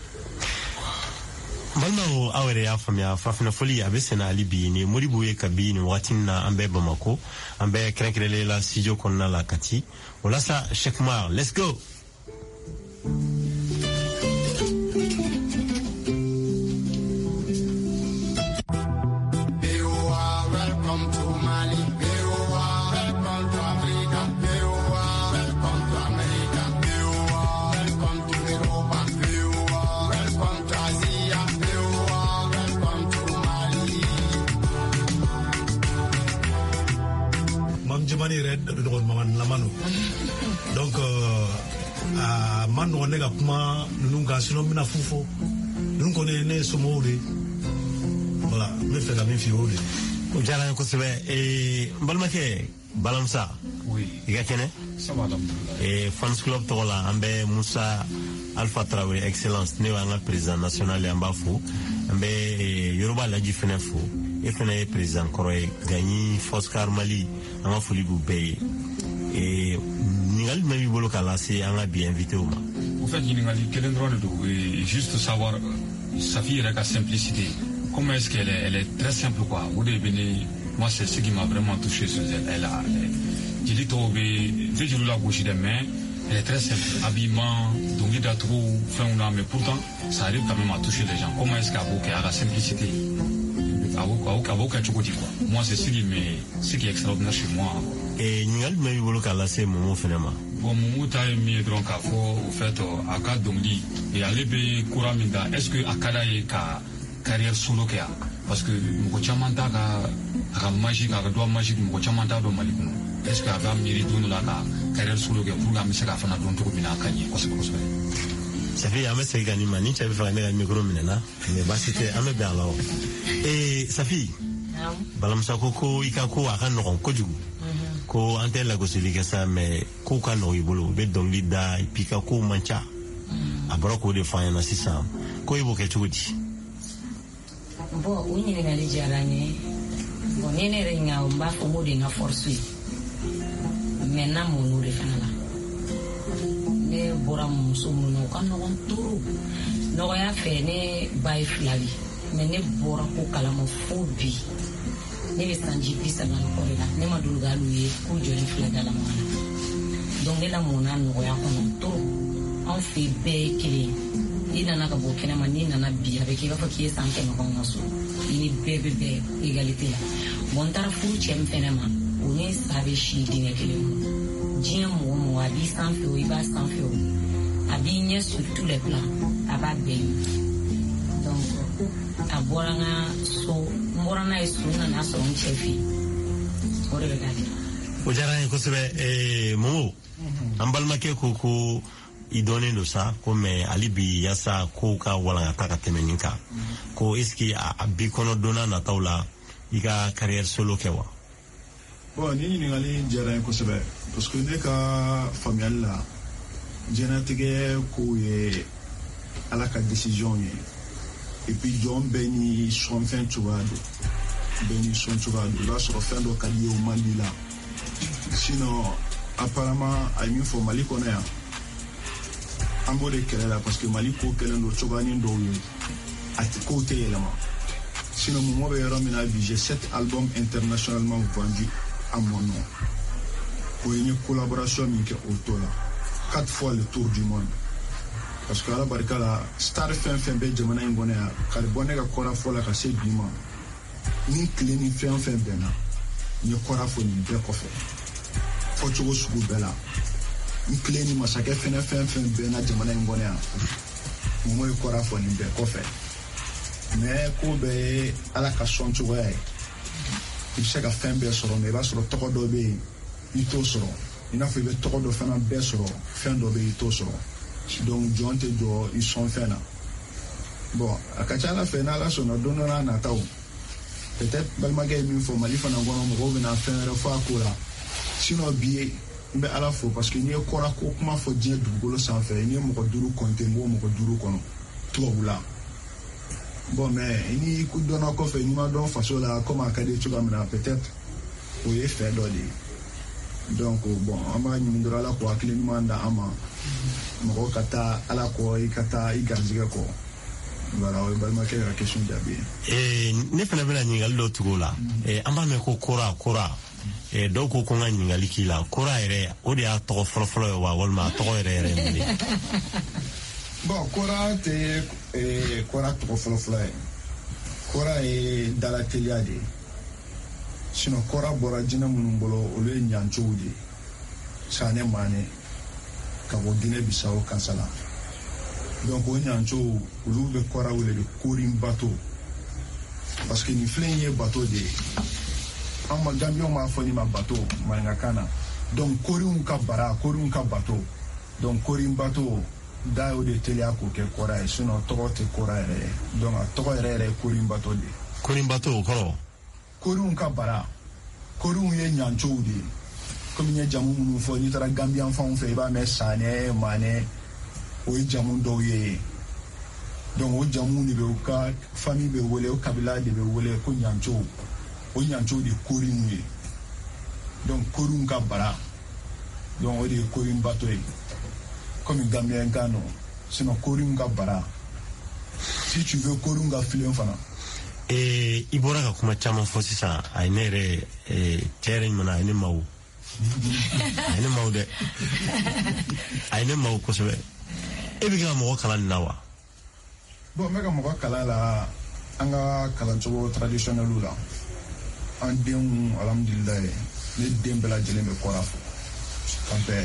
Balma awere ya famia Farafina Foli abe sena alibi ni muribu ye kabini watin na ambe Bamako ambe krenkele la studio konna la kati wala sa Cheikh Mar, let's go. Donc à man on est kuma nous gasino mina fufo nous connaît ne somore voilà me fait la même fiole o jara ko sebe e balmake balamsa oui iga kene sama alhamdulillah e fans club to la ambe Moussa Alpha Traoré excellence ne wa nga président national ya mbafu ambe Yoruba la ji fenefu e fene président koroy gagni Foscar Mali anga foli bu be et Ningal m'a eu bolo kala c'est on a bien invité au moins. Au fait, Ningal quel endroit de juste savoir sa fille avec la simplicité. Comment est-ce qu'elle est, elle est très simple quoi. Vous devez venir, moi c'est ce qui m'a vraiment touché sur elle. Elle a, j'ai dit toi, j'ai joué la bouche des mains. Elle est très simple, habillement, donc il a trop fait un mais pourtant ça arrive quand même à toucher les gens. Comment est-ce qu'elle a la simplicité? Moi c'est ce qui me, ce qui est extraordinaire chez moi. Et Ningal m'a eu bolo kala c'est Momo finalement. Bon, Momo t'a mis donc à fond, au fait, à quatre dongli et à l'ébé Kouramida. Est-ce que à Kada est ka carrière solo qu'il y a? Parce que Mokochamanta a magique, a doigt magique, Mokochamanta do Malikuno. Est-ce qu'il y a mérite de la carrière solo qu'il y a pour la mise à fana don tout bina kanye? Ça fait un mec qui gagne mani, tu avais fait un micro minena, mais bah c'était un mec bien là. Et sa fille, Balamsa Koko, Ikako, Aran Ronkoju. Ko antel la gosili kasa me ko ka no ibolo be don lida pika ko mancha abroko de fanya na sisa ko ibo ke chudi bo unyi ni ngali jaranye bo nene renga umba ko mode na force mena mo no re fanala ne bora mo so mo no kan no turu no ya fe ne bai flavi me ne bora ko kala mo fobi ne sanji bisa na korela ne madulu galuye ku joni flaga la mona donc la mona no ya kono to on fait be kili ina na ka bo kena mani na na bi avec il va faut qu'il sanke no kono so ini be be be égalité la bon tar fu chem fenema oni sabe shi dinga kili jien mo mo abi sans feu iba sans feu abi nya sur tous les plans aba be donc aboranga so morana isuna na so nchefi ore gadi o jara ko sebe e Momo ambal make ko ko idone no sa ko me alibi yasa ko ka wala ka ka temeninka ko iski abi kono dona na taula iga carrière solo kewa bon ni ni ngali jara ko sebe parce que ne ka familial la jenatige ko ye ala ka décision ye et puis John Benny son fin tubado Benny son tubado là sur fin do kali au Mali là sinon apparemment ay mi fo Mali connaît ambo de kele là parce que Mali ko kele no tubani do at côté élément sinon mo be ramina j'ai sept albums internationalement vendus à mon nom pour une collaboration avec Autola quatre fois le tour du monde. Parce que à la barika la star fin fin be jamana ngone ya carbone ga kora fola ka se bima ni clean fin fin bena ni kora fo ni be ko fe fo chugo sugu bela ni clean ma sake fin fin fin bena jamana ngone ya mo mo kora fo ni be ko fe mais ko be ala ka son chugo ya il se ga fin be soro me ba soro to do be ito soro ina fo be to do fana be soro fin do be ito soro. Donc John te do ils sont faits là bon akachala fait na la sono donora na taw peut-être balmagay mi fo mali fana ngono mo go na fin refa ko la sinon bié mbe ala fo parce que ni ko ra ko kuma fo dien dugolo sans faire ni mo ko duru konte mo mo ko duru kono to wula bon mais ni ku dona ko fe ni ma don faso la comme akade tu ga mena peut-être o ye fait do de donc bon ama nyindura la ko akili manda ama mo kata ala ko ikata igarjiga ko voilà o balma ke la question jabi eh ne fana bela nyingal do tugola eh amba me ko kora kora eh do ko ko ngani ngali kila kora ere o dia to folo folo wa walma to ere ere mbi bon kora te eh kora to folo folo kora e dala teliade sino kora bora jina munungolo ole nyanchoudi sane mane ka bo Guinée Bissau kansala donc o nyancho ulu be kora wele de korim bateau parce que ni flenye bateau de amma Gambia ma foni ma bateau ma ngakana donc korim ka bara korim ka bateau donc korim bateau da o de telia ko ke kora sino to te kora re donc a to re re korim bateau de korim bateau koro korim ka bara korim ye nyancho de comme ni jamu munu fo ni tara Gambian fa on fe ba me sane mane o jamu do ye donc o jamu ni be o ka famille be wole o kabila de be wole ko nyancho o nyancho de korim ye donc korim ka bara donc o de korim bateau comme Gambien Gano sinon korim ka bara si tu veux korim ka filen fana eh ibora ka kuma chama fo sisa ay nere eh terrain mana ni mawu ayne mawu de ayne mawu ko sebe e bi ga mo kala nawa bon mega mo kala la anga kala jogo traditionnel la en dem alhamdulillah ne dem bela jele me kora fo kampe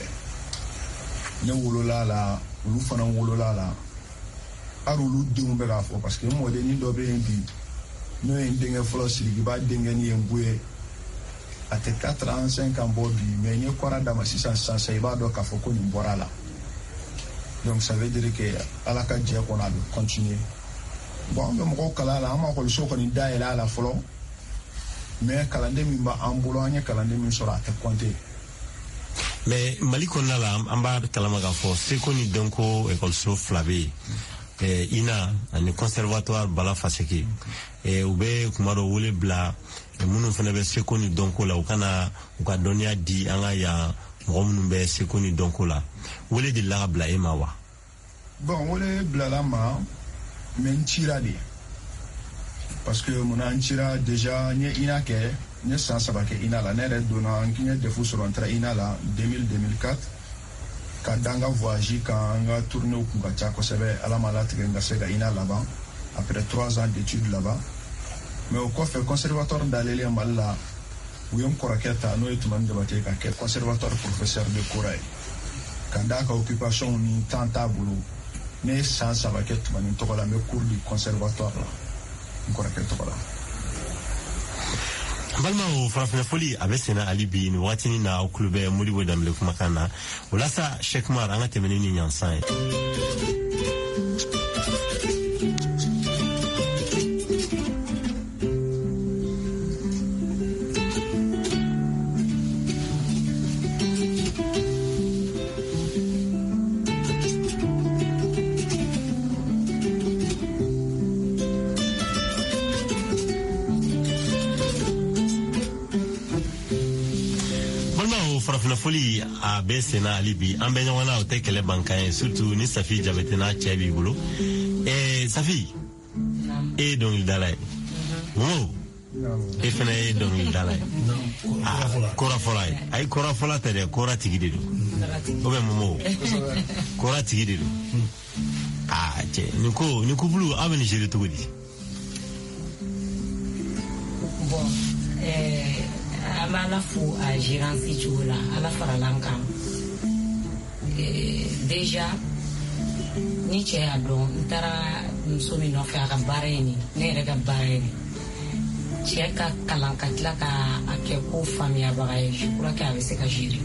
ne wolola la ulu fana wolola la arulu dem bela fo parce que mo de ni do be ndi no en dinga folo sigi ba dinga ni emboué à quatre-vingt-cinq ans bobi mais ni kora dama six cents ça va do ka fo ko ni borala donc ça veut dire que ala ka je ko na continuer bon me mo kala la ma ko so ko ni dai la la folo mais kala ndemi ba ambulanya kala ndemi sura te compter mais maliko na la amba kalama ga fo c'est koni donko école so flavé eh ina ani conservatoire bala faseki eh ube kumaro wole bla munu fana be sekoni donko la ukana uka donia di anga ya munu be sekoni donko la wole di la bla emawa bon wole bla la ma men tira di parce que mon anchira déjà ni ina ke ni sans sabake ina la nere dona ankinya defu sur entra ina la deux mille deux mille quatre kadanga voyage kanga tourner au Kugacha ko sebe ala mala trenga sega ina là-bas après trois ans d'études là-bas mais au coffre conservatoire d'Alélé Malla où yom koraketa no etuman de baté ka conservatoire professeur de Corée kandaka occupation ni tantabulu mais sans sabake tuman to la me cours du conservatoire là koraketa là balma o farafina foli abesena alibi ni watini na okulube muri wedam le kumakana ulasa Sheikh Mar anga temeni ni nyansan foli a besena alibi ambe nyona o tekele bankan surtout ni Safi jabetena chebi bulu eh Safi e don il dalay mo e fena e don il dalay kora folay ay kora fola tede kora tigidido o be mo kora tigidido ah che niko niko bulu abeni jere to godi bon eh ala fo a gérance chula ala faralanka eh déjà ni che adon tara msomi no fa ka bareni ne re ka bareni che ka kalanka tlaka ake ko famia bagaye kura ka avese ka jiri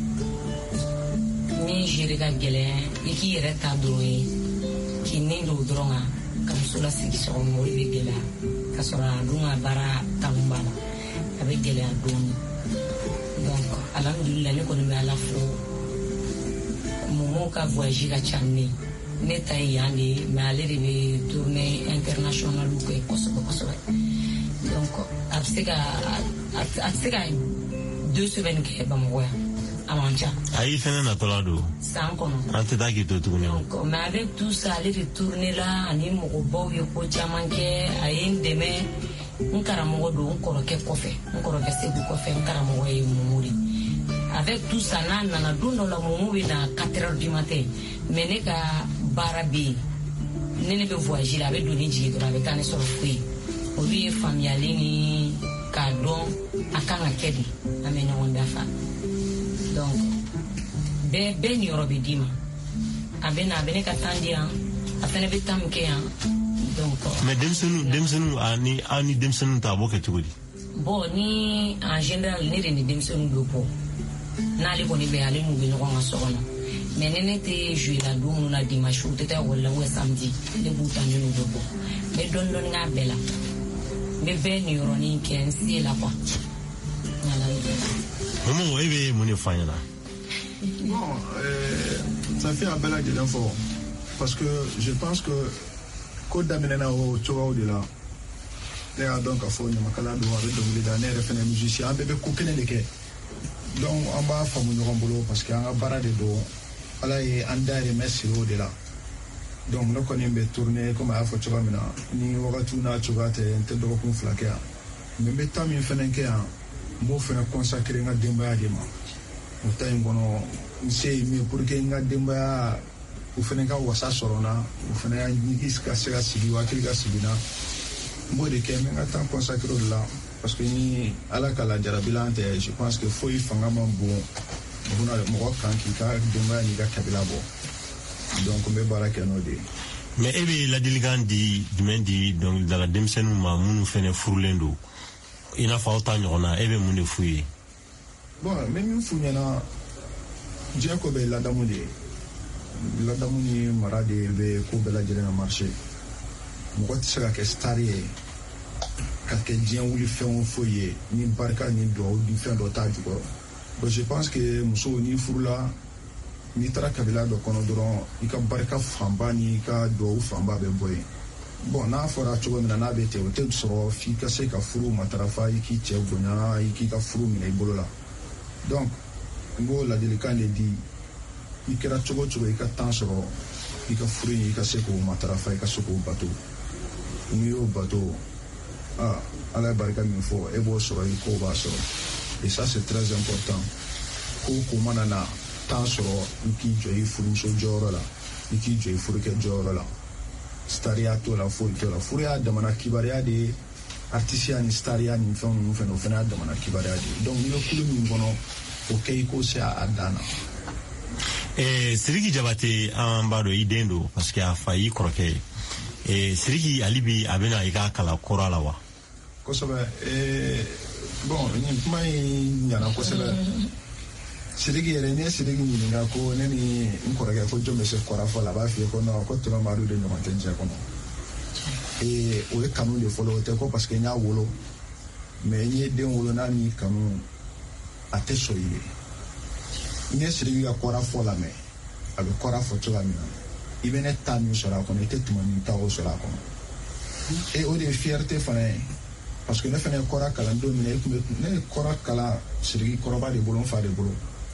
ni jiri ka gele iki re ta doyi ki ni do dronga kam sula sigi so mo be gela ka sora dunga bara tambala avec des ladons donc alhamdulillah ne connait à la fois mon cas voyager à Tchani neta yandi mais aller de tournée internationale ou que Kosovo Kosovo donc absega absega deux semaines que ba moi amancha ayi fene na tolado san kono ante da ki to tugune donc mais avec tout ça aller retourner là ani mo ko baw yo ko chamanke ayin deme nkara mo do nkoro ke kofe nkoro ke sebu kofe nkara mo way mumuri avec tout ça na na do no la mumuri na quatre heures du matin mais ne ka barabi ne ne be voyager la be do ni jigi do la be tane so fui o bi familiale ni ka don akanga kedi amena wonda fa donc be be ni robe dima abena abene ka tandia afene be tamke ya donc mais demsenu demsenu ani ani demsenu ta boke tugudi bon ni en général ni ni demsenu do po na le boni be ale mu be no ko sokono mais nene te jouer la do na dimanche ou tete wala ou samedi le buta ni do po mais don don nga bela be be ni roni ken si la quoi Maman, ebe moni fanyana. Bon, euh, ça fait un bel âge d'info. Parce que je pense que Côte d'Amenena au Tchoa de là, les a donc à fond, il y a Makala de Wade, donc les derniers référents musiciens, un bébé coquin de quai. Donc on va faire mon boulot parce qu'il y a un barra de dos. Alors il y a un dernier messi de là. Donc nous connaissons tourner comme à Fo Tchoa Mena, ni Wagatuna Tchoa, te Tedro Kunflakea. Mais maintenant, il fait un quai. Mo fena consacrer nga demba de ma o tay ngono nse mi pour que nga demba o fena ka wasa sorona o fena ni iska sega sigi wa kilga sigina mo de ke nga tan consacrer là parce que ni ala kala jarabilante je pense que faut y fanga mambo buna mo kan ki ka demba ni ga kabila bo donc me baraka no de mais ebe la diligandi dimendi donc dans la demsenu ma munu fene furlendo ina fa autant ñona ebe mu ne fuyi bon même fu ñana jeko be la damu de la damu ni marade be ko be la jere na marché mo ko tsaka ke starie ka ke dien wuli fe on foye ni barka ni do di fe do ta jugo bon je pense que muso ni furula ni tara kabila do kono doron ika barka famba ni ka do famba be boy bon n'a fɔra cogo min na n'a bɛ ten o tɛ sɔrɔ f'i ka se ka furu matarafa i k'i cɛ bonya i k'i ka furu minɛ i bolo la donc n b'o ladilikan de di i kɛra cogo o cogo i ka temps sɔrɔ i ka furu in i ka se k'o matarafa i ka se k'o bato n'i y'o bato ah ala ye barika min fɔ e b'o sɔrɔ i k'o b'a sɔrɔ et ça c'est très important ko ko mana na temps sɔrɔ i k'i jɔ i furumuso jɔyɔrɔ la i k'i jɔ i furukɛ jɔyɔrɔ la staria to la fo to la furia de mana kibaria de artisia ni staria ni fon no feno fena de mana kibaria de donc ni ko mi ngono o kay ko se adana eh Siriki Jabate ambado idendo parce que a failli croquer eh Siriki alibi abena ika kala korala wa ko sabe eh bon ni mai nyana ko sabe Sirigi yɛrɛ ni Sirigi ɲininka ko ne ni n kɔrɔkɛ ko jɔn bɛ se kɔra fɔ la a b'a f'i ye ko non ko tora Madu de ɲɔgɔn tɛ diɲɛ kɔnɔ ee o ye kanu de fɔlɔ o tɛ ko parce que n y'a wolo mais n ye den wolo n'a ni kanu a tɛ sɔn i ye n ye Sirigi ka kɔra fɔ lamɛn a bɛ kɔra fɔ cogoya min na i bɛ ne ta min sɔrɔ a kɔnɔ i tɛ tuma min ta o sɔrɔ a kɔnɔ et o de ye fierté fana ye parce que ne fana ye kɔra kalan don min na e tun bɛ ne ye kɔra kalan Sirigi kɔrɔba de bolo n fa de bolo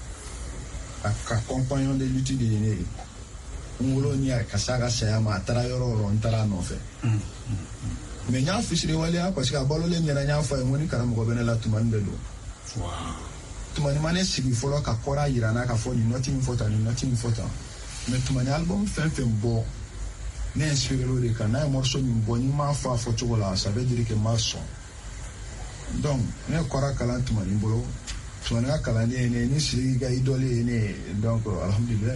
a ka compagnon de lutte de ne ngolo ni a kasaka saya ma tara yoro ron tara no fe mais nya fisire wali a parce que abalo le nyana nya fa ngoni karam go benela tumande do wow tumani mane sigi folo ka kora yirana ka fo ni nothing fota ni nothing fota mais tumani album fen fen bo ne inspiré lo de kana morceau ni bo ni ma fa fo chokola ça veut dire que ma son donc ne kora kala tumani bolo Sonia Kalani ni Sirigi ga idole ne donc alhamdulillah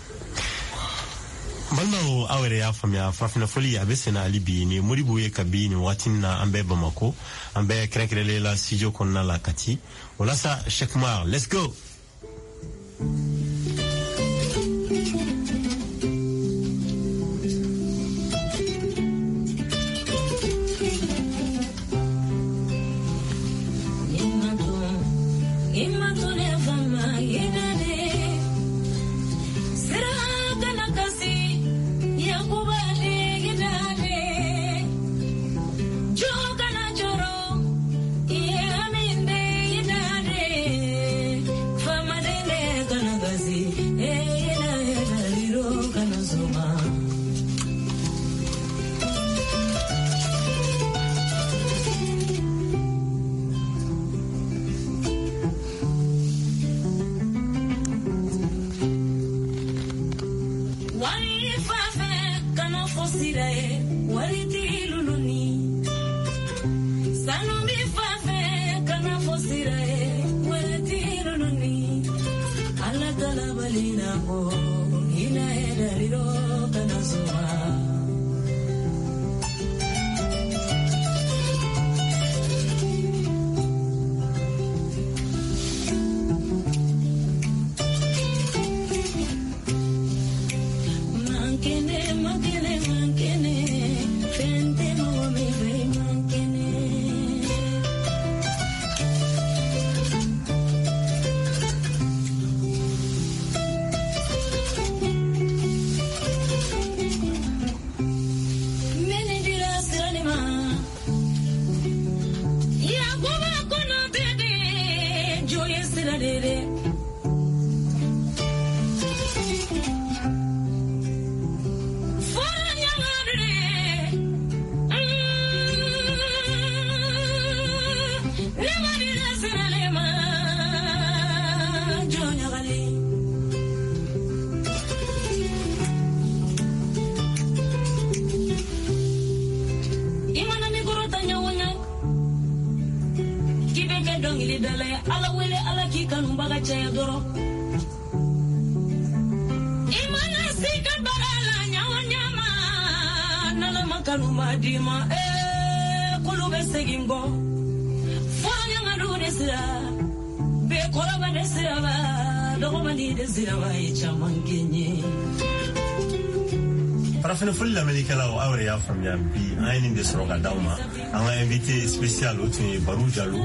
Balma awere ya famia Farafina Foli abesena alibi ni moribu ye kabini watina ambe Bamako ambe krekrele la studio konna la kati wala sa Shekmar let's go Farafina foli lamɛnnikɛlaw aw yɛrɛ y'a faamuya bi an ye nin de sɔrɔ ka d'aw ma an ka invité spécial o tun ye Barou Jalo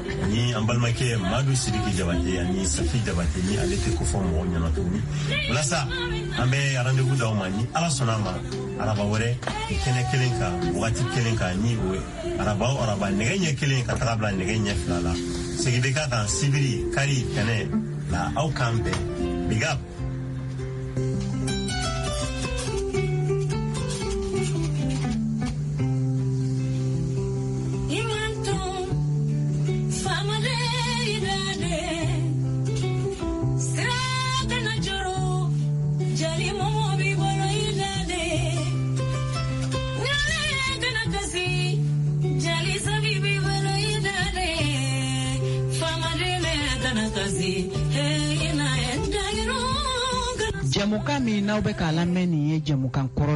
ni an balimakɛ Madu Sidiki Jabate ani Safi Jabate ni ale tɛ ko fɔ mɔgɔw ɲɛna tuguni walasa an bɛ rendez-vous d'aw ma ni Ala sɔnna ma araba wɛrɛ kɛnɛ kelen kan wagati kelen kan ni o ye araba o araba nɛgɛ ɲɛ kelen ka taga bila nɛgɛ ɲɛ fila la segin bɛ k'a kan sibiri kari tɛnɛ la aw kan bɛn big up. Jamukan min n'aw bɛ k'a lamɛn nin ye jamukan kɔrɔ